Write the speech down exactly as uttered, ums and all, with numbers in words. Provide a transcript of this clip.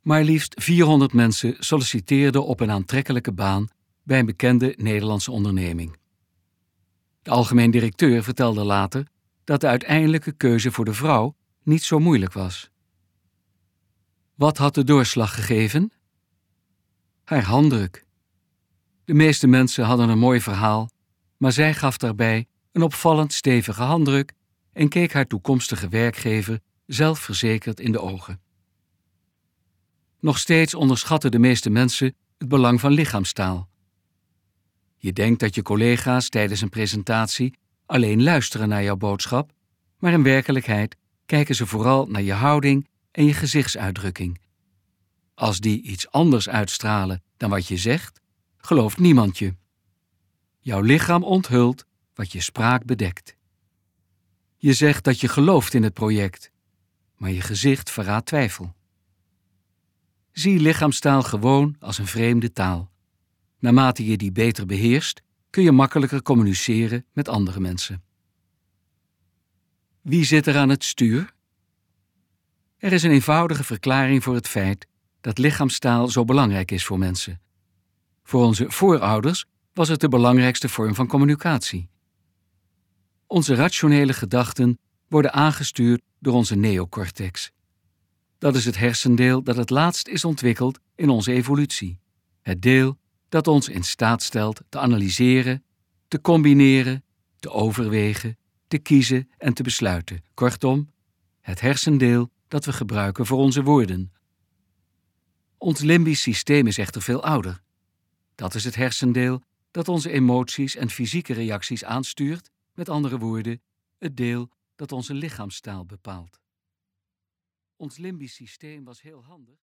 Maar liefst vierhonderd mensen solliciteerden op een aantrekkelijke baan bij een bekende Nederlandse onderneming. De algemeen directeur vertelde later dat de uiteindelijke keuze voor de vrouw niet zo moeilijk was. Wat had de doorslag gegeven? Haar handdruk. De meeste mensen hadden een mooi verhaal, maar zij gaf daarbij een opvallend stevige handdruk en keek haar toekomstige werkgever zelfverzekerd in de ogen. Nog steeds onderschatten de meeste mensen het belang van lichaamstaal. Je denkt dat je collega's tijdens een presentatie alleen luisteren naar jouw boodschap, maar in werkelijkheid kijken ze vooral naar je houding en je gezichtsuitdrukking. Als die iets anders uitstralen dan wat je zegt, gelooft niemand je. Jouw lichaam onthult wat je spraak bedekt. Je zegt dat je gelooft in het project, maar je gezicht verraadt twijfel. Zie lichaamstaal gewoon als een vreemde taal. Naarmate je die beter beheerst, kun je makkelijker communiceren met andere mensen. Wie zit er aan het stuur? Er is een eenvoudige verklaring voor het feit dat lichaamstaal zo belangrijk is voor mensen. Voor onze voorouders was het de belangrijkste vorm van communicatie. Onze rationele gedachten worden aangestuurd door onze neocortex. Dat is het hersendeel dat het laatst is ontwikkeld in onze evolutie. Het deel dat ons in staat stelt te analyseren, te combineren, te overwegen, te kiezen en te besluiten. Kortom, het hersendeel dat we gebruiken voor onze woorden. Ons limbisch systeem is echter veel ouder. Dat is het hersendeel dat onze emoties en fysieke reacties aanstuurt, met andere woorden, het deel dat onze lichaamstaal bepaalt. Ons limbisch systeem was heel handig.